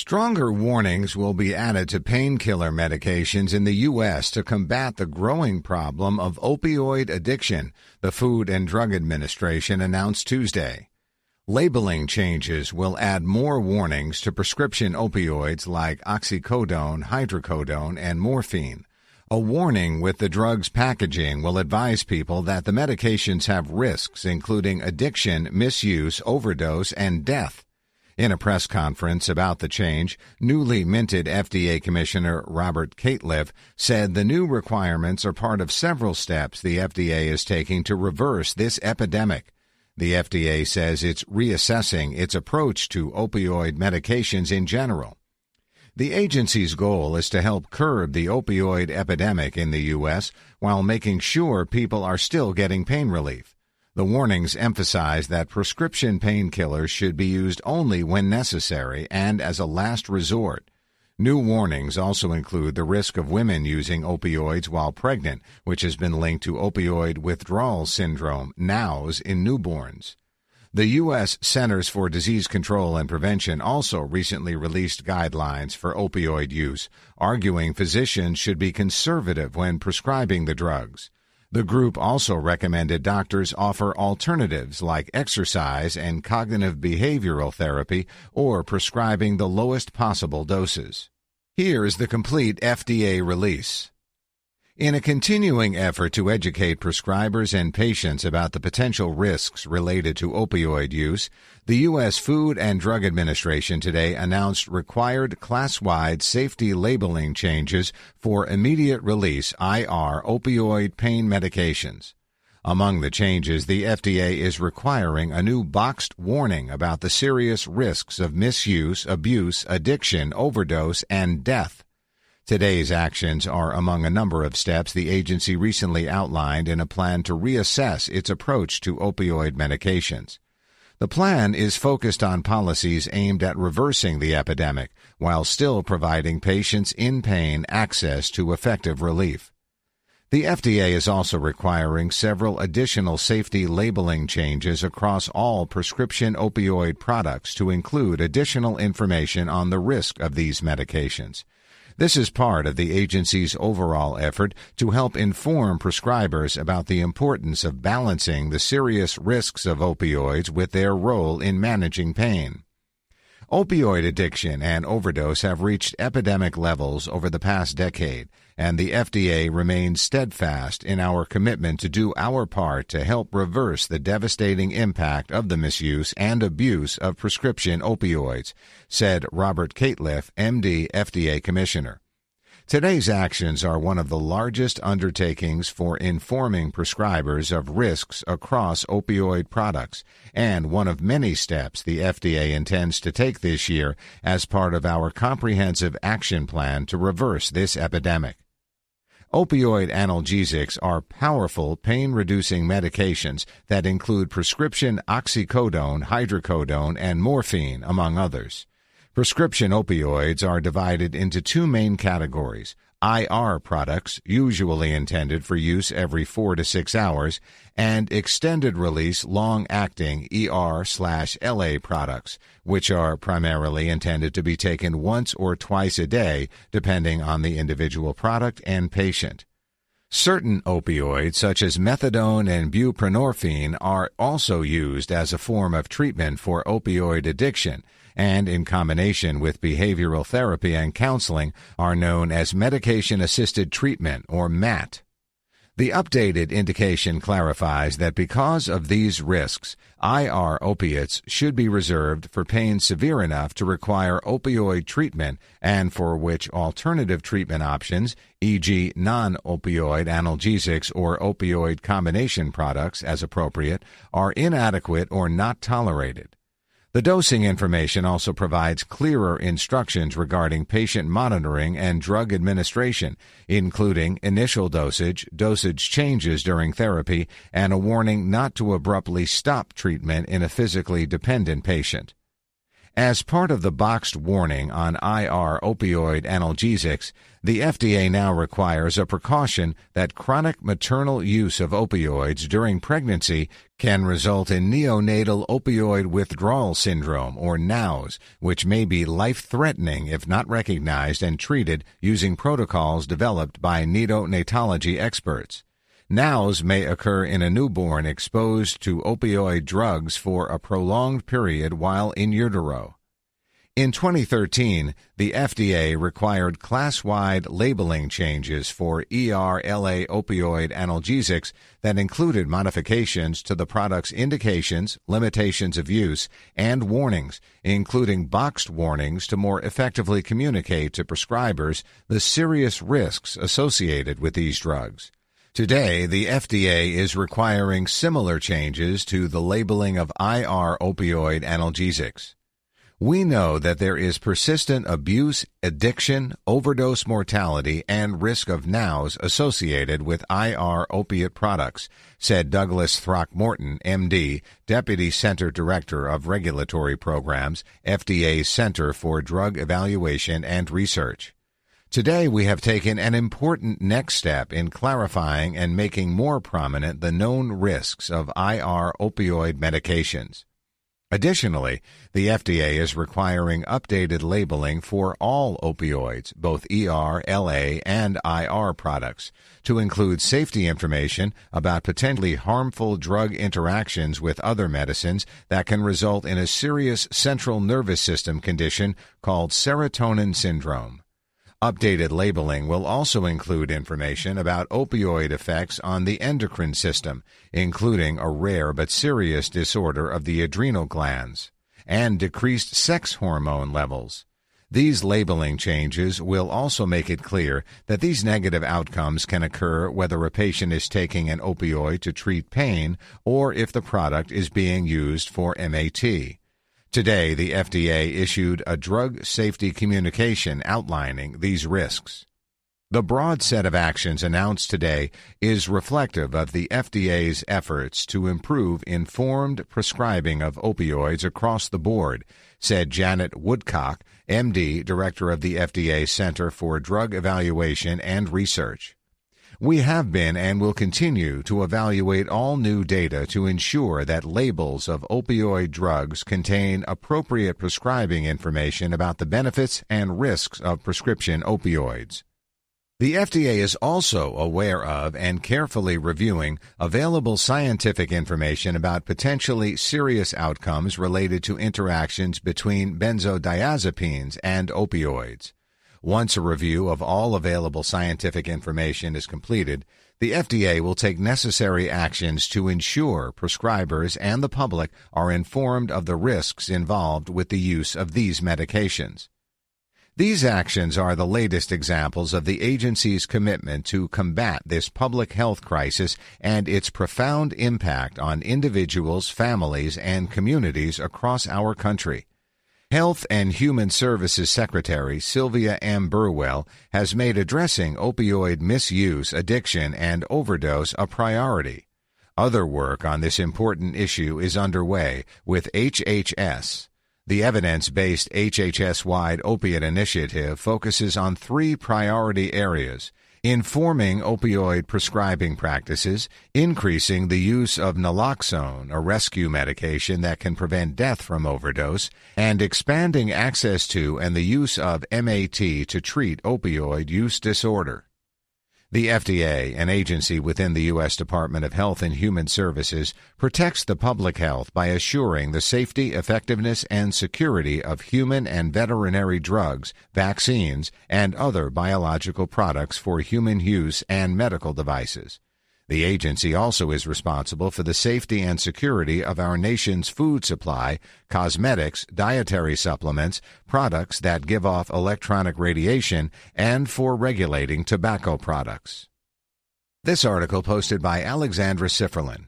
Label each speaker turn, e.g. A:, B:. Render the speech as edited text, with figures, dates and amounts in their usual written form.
A: Stronger warnings will be added to painkiller medications in the U.S. to combat the growing problem of opioid addiction, the Food and Drug Administration announced Tuesday. Labeling changes will add more warnings to prescription opioids like oxycodone, hydrocodone, and morphine. A warning with the drug's packaging will advise people that the medications have risks including addiction, misuse, overdose, and death. In a press conference about the change, newly minted FDA Commissioner Robert Califf said the new requirements are part of several steps the FDA is taking to reverse this epidemic. The FDA says it's reassessing its approach to opioid medications in general. The agency's goal is to help curb the opioid epidemic in the U.S. while making sure people are still getting pain relief. The warnings emphasize that prescription painkillers should be used only when necessary and as a last resort. New warnings also include the risk of women using opioids while pregnant, which has been linked to opioid withdrawal syndrome, NOWS, in newborns. The U.S. Centers for Disease Control and Prevention also recently released guidelines for opioid use, arguing physicians should be conservative when prescribing the drugs. The group also recommended doctors offer alternatives like exercise and cognitive behavioral therapy or prescribing the lowest possible doses. Here is the complete FDA release. In a continuing effort to educate prescribers and patients about the potential risks related to opioid use, the U.S. Food and Drug Administration today announced required class-wide safety labeling changes for immediate release IR opioid pain medications. Among the changes, the FDA is requiring a new boxed warning about the serious risks of misuse, abuse, addiction, overdose, and death. Today's actions are among a number of steps the agency recently outlined in a plan to reassess its approach to opioid medications. The plan is focused on policies aimed at reversing the epidemic while still providing patients in pain access to effective relief. The FDA is also requiring several additional safety labeling changes across all prescription opioid products to include additional information on the risk of these medications. This is part of the agency's overall effort to help inform prescribers about the importance of balancing the serious risks of opioids with their role in managing pain. Opioid addiction and overdose have reached epidemic levels over the past decade, and the FDA remains steadfast in our commitment to do our part to help reverse the devastating impact of the misuse and abuse of prescription opioids, said Robert Califf, MD, FDA Commissioner. Today's actions are one of the largest undertakings for informing prescribers of risks across opioid products, and one of many steps the FDA intends to take this year as part of our comprehensive action plan to reverse this epidemic. Opioid analgesics are powerful pain-reducing medications that include prescription oxycodone, hydrocodone, and morphine, among others. Prescription opioids are divided into two main categories: IR products, usually intended for use every 4 to 6 hours, and extended-release long-acting ER/LA products, which are primarily intended to be taken once or twice a day, depending on the individual product and patient. Certain opioids, such as methadone and buprenorphine, are also used as a form of treatment for opioid addiction, and in combination with behavioral therapy and counseling are known as medication-assisted treatment, or MAT. The updated indication clarifies that because of these risks, IR opiates should be reserved for pain severe enough to require opioid treatment and for which alternative treatment options, e.g. non-opioid analgesics or opioid combination products as appropriate, are inadequate or not tolerated. The dosing information also provides clearer instructions regarding patient monitoring and drug administration, including initial dosage, dosage changes during therapy, and a warning not to abruptly stop treatment in a physically dependent patient. As part of the boxed warning on IR opioid analgesics, the FDA now requires a precaution that chronic maternal use of opioids during pregnancy can result in neonatal opioid withdrawal syndrome, or NOWS, which may be life-threatening if not recognized and treated using protocols developed by neonatology experts. NOWS may occur in a newborn exposed to opioid drugs for a prolonged period while in utero. In 2013, the FDA required class-wide labeling changes for ERLA opioid analgesics that included modifications to the product's indications, limitations of use, and warnings, including boxed warnings to more effectively communicate to prescribers the serious risks associated with these drugs. Today, the FDA is requiring similar changes to the labeling of IR opioid analgesics. We know that there is persistent abuse, addiction, overdose mortality, and risk of NOWS associated with IR opiate products, said Douglas Throckmorton, MD, Deputy Center Director of Regulatory Programs, FDA's Center for Drug Evaluation and Research. Today, we have taken an important next step in clarifying and making more prominent the known risks of IR opioid medications. Additionally, the FDA is requiring updated labeling for all opioids, both ER, LA, and IR products, to include safety information about potentially harmful drug interactions with other medicines that can result in a serious central nervous system condition called serotonin syndrome. Updated labeling will also include information about opioid effects on the endocrine system, including a rare but serious disorder of the adrenal glands, and decreased sex hormone levels. These labeling changes will also make it clear that these negative outcomes can occur whether a patient is taking an opioid to treat pain or if the product is being used for MAT. Today, the FDA issued a drug safety communication outlining these risks. The broad set of actions announced today is reflective of the FDA's efforts to improve informed prescribing of opioids across the board, said Janet Woodcock, MD, Director of the FDA Center for Drug Evaluation and Research. We have been and will continue to evaluate all new data to ensure that labels of opioid drugs contain appropriate prescribing information about the benefits and risks of prescription opioids. The FDA is also aware of and carefully reviewing available scientific information about potentially serious outcomes related to interactions between benzodiazepines and opioids. Once a review of all available scientific information is completed, the FDA will take necessary actions to ensure prescribers and the public are informed of the risks involved with the use of these medications. These actions are the latest examples of the agency's commitment to combat this public health crisis and its profound impact on individuals, families, and communities across our country. Health and Human Services Secretary Sylvia M. Burwell has made addressing opioid misuse, addiction, and overdose a priority. Other work on this important issue is underway with HHS. The evidence-based HHS-wide opiate initiative focuses on 3 priority areas: informing opioid prescribing practices, increasing the use of naloxone, a rescue medication that can prevent death from overdose, and expanding access to and the use of MAT to treat opioid use disorder. The FDA, an agency within the U.S. Department of Health and Human Services, protects the public health by assuring the safety, effectiveness, and security of human and veterinary drugs, vaccines, and other biological products for human use and medical devices. The agency also is responsible for the safety and security of our nation's food supply, cosmetics, dietary supplements, products that give off electronic radiation, and for regulating tobacco products. This article posted by Alexandra Sifferlin.